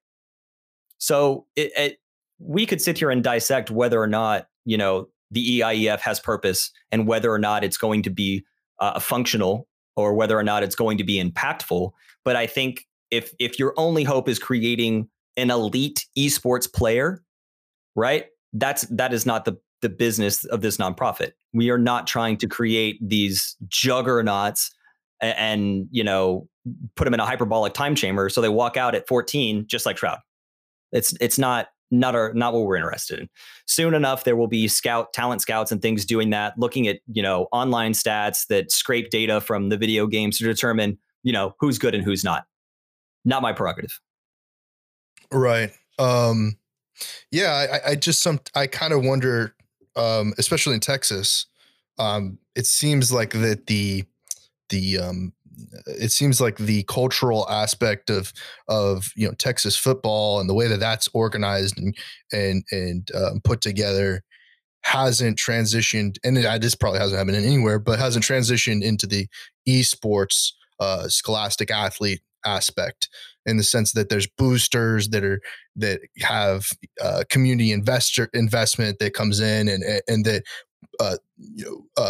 So we could sit here and dissect whether or not, the EIEF has purpose and whether or not it's going to be functional or whether or not it's going to be impactful. But I think if your only hope is creating an elite esports player, right, that is not the business of this nonprofit. We are not trying to create these juggernauts and put them in a hyperbolic time chamber so they walk out at 14 just like Shroud. It's not what we're interested in. Soon enough, there will be talent scouts and things doing that, looking at, online stats that scrape data from the video games to determine, who's good and who's not. Not my prerogative. Right. Yeah, I kind of wonder, especially in Texas, it seems like that the it seems like the cultural aspect of Texas football and the way that that's organized and put together hasn't transitioned, and this probably hasn't happened anywhere, but hasn't transitioned into the esports scholastic athlete aspect, in the sense that there's boosters that have community investment that comes in, and that uh, you know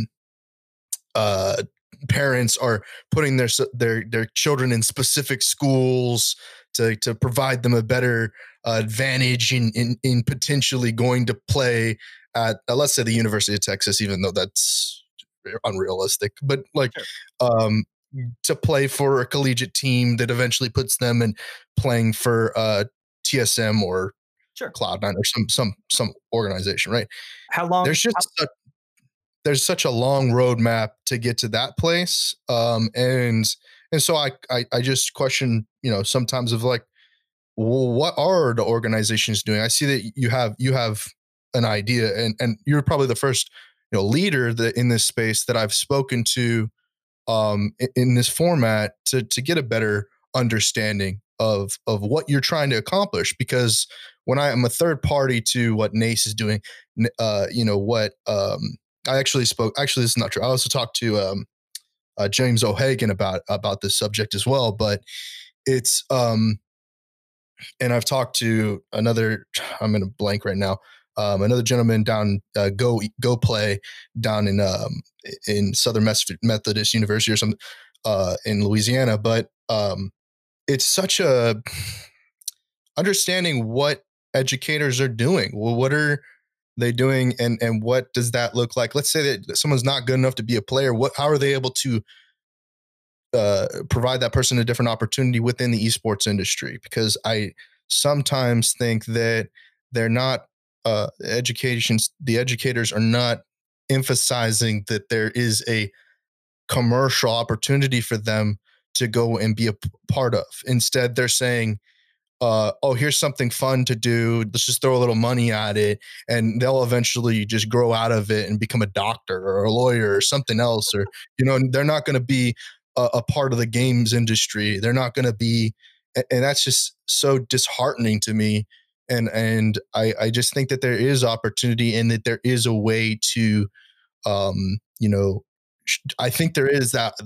parents are putting their children in specific schools to provide them a better advantage in potentially going to play at, let's say, the University of Texas, even though that's unrealistic, but like Sure. um to play for a collegiate team that eventually puts them in playing for TSM or Sure. Cloud9 or some organization, right? How long? There's just there's such a long roadmap to get to that place, and so I just question, sometimes, of like, well, what are the organizations doing? I see that you have an idea, and you're probably the first leader that in this space that I've spoken to in this format to get a better understanding of what you're trying to accomplish. Because when I am a third party to what NACE is doing, what I actually spoke. Actually, this is not true. I also talked to James O'Hagan about this subject as well. But it's and I've talked to another. I'm in a blank right now. Another gentleman down Go Play down in Southern Methodist University or something in Louisiana. But it's such a understanding what educators are doing. Well, what are they doing, and what does that look like? Let's say that someone's not good enough to be a player. How are they able to provide that person a different opportunity within the esports industry? Because I sometimes think that they're not the educators are not emphasizing that there is a commercial opportunity for them to go and be a part of. Instead, they're saying, oh, here's something fun to do. Let's just throw a little money at it, and they'll eventually just grow out of it and become a doctor or a lawyer or something else. Or, they're not going to be a part of the games industry. They're not going to be, and that's just so disheartening to me. And I just think that there is opportunity, and that there is a way to, I think there is that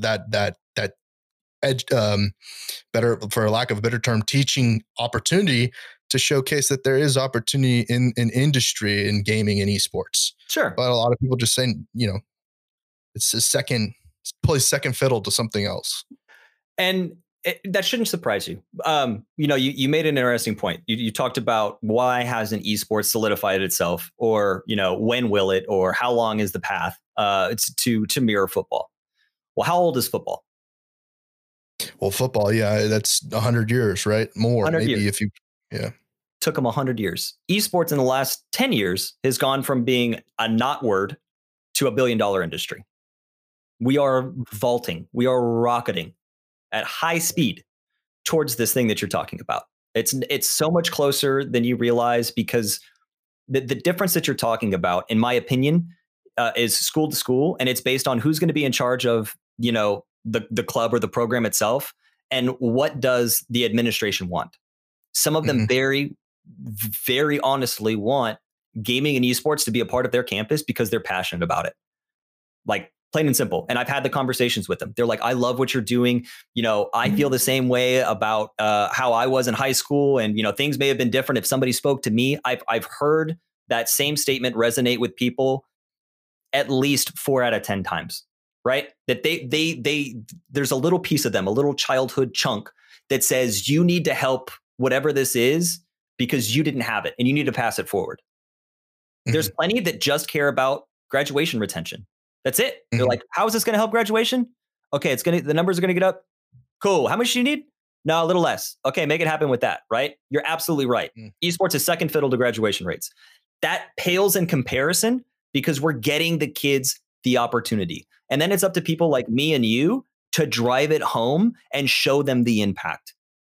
better, for lack of a better term, teaching opportunity to showcase that there is opportunity in industry, in gaming and esports. Sure. But a lot of people just saying, it's plays second fiddle to something else. And that shouldn't surprise you. You made an interesting point. You talked about why hasn't esports solidified itself, or, when will it, or how long is the path it's to mirror football? Well, how old is football? Well, football, yeah, that's 100 years, right? More, maybe years. if you, yeah. Took them 100 years. Esports in the last 10 years has gone from being a not word to $1 billion industry. We are vaulting. We are rocketing at high speed towards this thing that you're talking about. It's so much closer than you realize, because the difference that you're talking about, in my opinion, is school to school, and it's based on who's going to be in charge of, the club or the program itself, and what does the administration want. Some of them very, very honestly want gaming and esports to be a part of their campus because they're passionate about it. Like, plain and simple. And I've had the conversations with them. They're like, I love what you're doing. I feel the same way about how I was in high school. And, things may have been different if somebody spoke to me. I've heard that same statement resonate with people at least 4 out of 10 times, right? That there's a little piece of them, a little childhood chunk that says, you need to help whatever this is because you didn't have it and you need to pass it forward. There's plenty that just care about graduation retention. That's it. They're like, how is this going to help graduation? Okay, the numbers are going to get up. Cool. How much do you need? No, a little less. Okay, make it happen with that, right? You're absolutely right. Esports is second fiddle to graduation rates. That pales in comparison because we're getting the kids the opportunity. And then it's up to people like me and you to drive it home and show them the impact.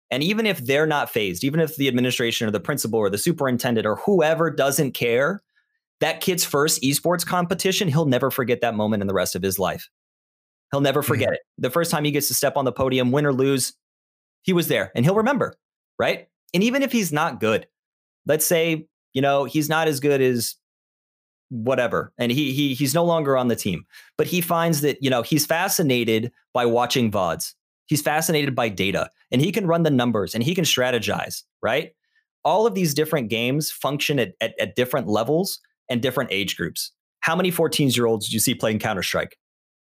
And even if they're not phased, even if the administration or the principal or the superintendent or whoever doesn't care, that kid's first esports competition, he'll never forget that moment in the rest of his life. He'll never forget it. The first time he gets to step on the podium, win or lose, he was there and he'll remember, right? And even if he's not good, let's say, he's not as good as whatever, and he's no longer on the team, but he finds that, he's fascinated by watching VODs. He's fascinated by data, and he can run the numbers and he can strategize, right? All of these different games function at different levels and different age groups. How many 14-year-olds do you see playing Counter-Strike?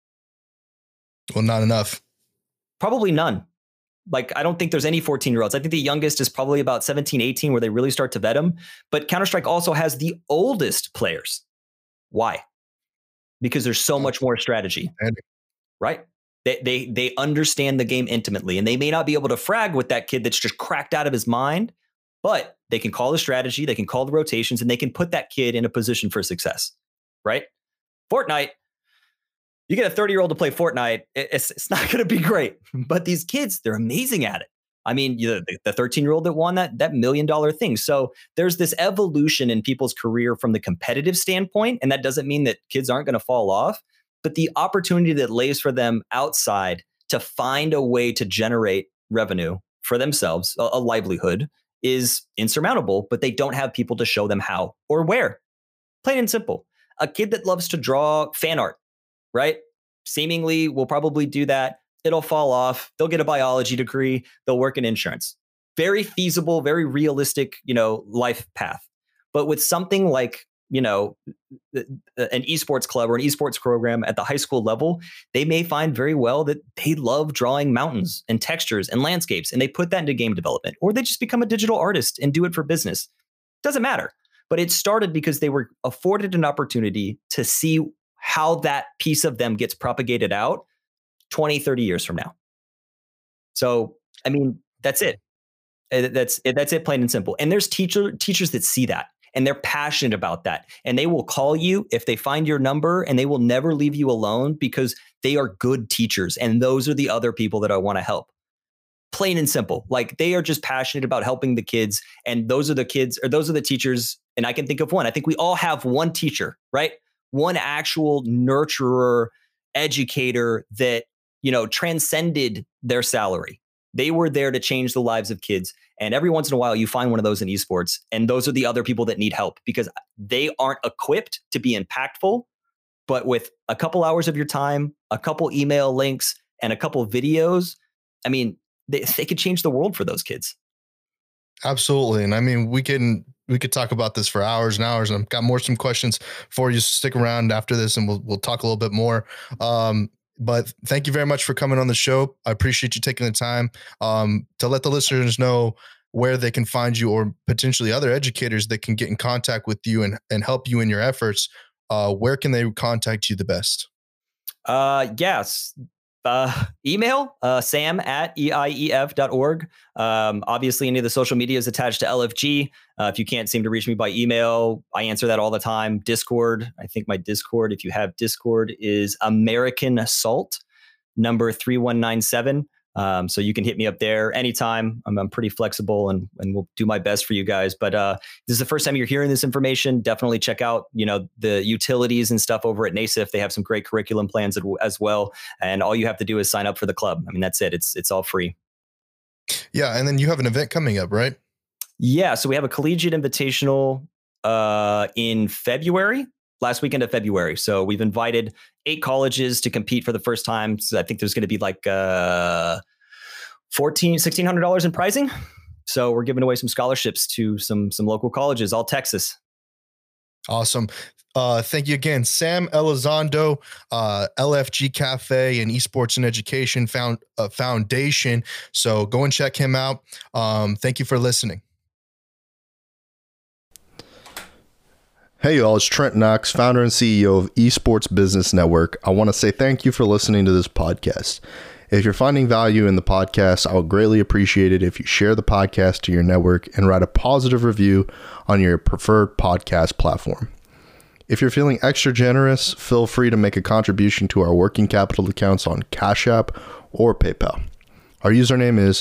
Well, not enough. Probably none. Like, I don't think there's any 14-year-olds. I think the youngest is probably about 17, 18, where they really start to vet them. But Counter-Strike also has the oldest players. Why? Because there's so much more strategy, right? They understand the game intimately, and they may not be able to frag with that kid that's just cracked out of his mind, but they can call the strategy, they can call the rotations, and they can put that kid in a position for success, right? Fortnite, you get a 30-year-old to play Fortnite, it's not going to be great. But these kids, they're amazing at it. I mean, the 13-year-old that won that $1 million thing. So there's this evolution in people's career from the competitive standpoint, and that doesn't mean that kids aren't going to fall off, but the opportunity that lays for them outside to find a way to generate revenue for themselves, a livelihood, is insurmountable, but they don't have people to show them how or where. Plain and simple. A kid that loves to draw fan art, right? Seemingly will probably do that. It'll fall off. They'll get a biology degree. They'll work in insurance. Very feasible, very realistic, life path. But with something like, an esports club or an esports program at the high school level, they may find very well that they love drawing mountains and textures and landscapes, and they put that into game development, or they just become a digital artist and do it for business. Doesn't matter. But it started because they were afforded an opportunity to see how that piece of them gets propagated out 20, 30 years from now. So, I mean, that's it. That's it, plain and simple. And there's teachers that see that, and they're passionate about that. And they will call you if they find your number, and they will never leave you alone because they are good teachers. And those are the other people that I want to help. Plain and simple. Like, they are just passionate about helping the kids. And those are the kids, or those are the teachers. And I can think of one. I think we all have one teacher, right? One actual nurturer, educator that, transcended their salary. They were there to change the lives of kids. And every once in a while, you find one of those in esports. And those are the other people that need help because they aren't equipped to be impactful. But with a couple hours of your time, a couple email links, and a couple videos, I mean, they could change the world for those kids. Absolutely. And I mean, we could talk about this for hours and hours, and I've got some questions for you. Stick around after this and we'll talk a little bit more. But thank you very much for coming on the show. I appreciate you taking the time to let the listeners know where they can find you, or potentially other educators that can get in contact with you and help you in your efforts. Where can they contact you the best? Yes. Email sam@eief.org. Obviously, any of the social media is attached to LFG. If you can't seem to reach me by email, I answer that all the time. Discord, I think my Discord, if you have Discord, is American Assault number 3197. So you can hit me up there anytime. I'm pretty flexible and we'll do my best for you guys. But this is the first time you're hearing this information. Definitely check out, the utilities and stuff over at NASIF. They have some great curriculum plans as well. And all you have to do is sign up for the club. I mean, that's it. It's all free. Yeah. And then you have an event coming up, right? Yeah. So we have a collegiate invitational in February. Last weekend of February. So we've invited 8 colleges to compete for the first time. So I think there's going to be like $1,600 in pricing. So we're giving away some scholarships to some local colleges, all Texas. Awesome. Thank you again, Sam Elizondo, LFG Cafe and Esports and Education Foundation. So go and check him out. Thank you for listening. Hey y'all, it's Trent Knox, founder and CEO of Esports Business Network. I want to say thank you for listening to this podcast. If you're finding value in the podcast, I would greatly appreciate it if you share the podcast to your network and write a positive review on your preferred podcast platform. If you're feeling extra generous, feel free to make a contribution to our working capital accounts on Cash App or PayPal. Our username is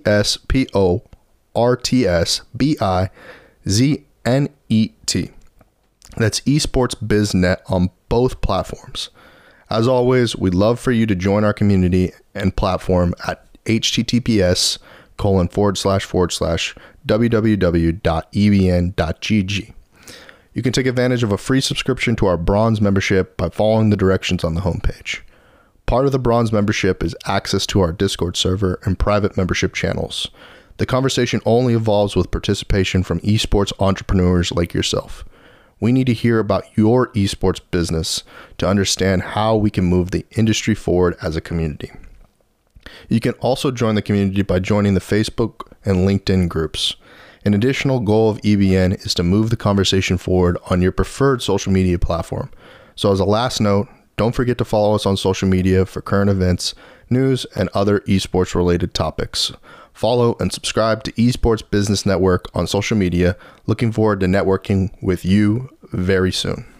ESPORTSBIZNET. That's eSportsBizNet on both platforms. As always, we'd love for you to join our community and platform at https://www.ebn.gg. You can take advantage of a free subscription to our Bronze membership by following the directions on the homepage. Part of the Bronze membership is access to our Discord server and private membership channels. The conversation only evolves with participation from esports entrepreneurs like yourself. We need to hear about your esports business to understand how we can move the industry forward as a community. You can also join the community by joining the Facebook and LinkedIn groups. An additional goal of EBN is to move the conversation forward on your preferred social media platform. So as a last note, don't forget to follow us on social media for current events, news, and other esports related topics. Follow and subscribe to Esports Business Network on social media. Looking forward to networking with you very soon.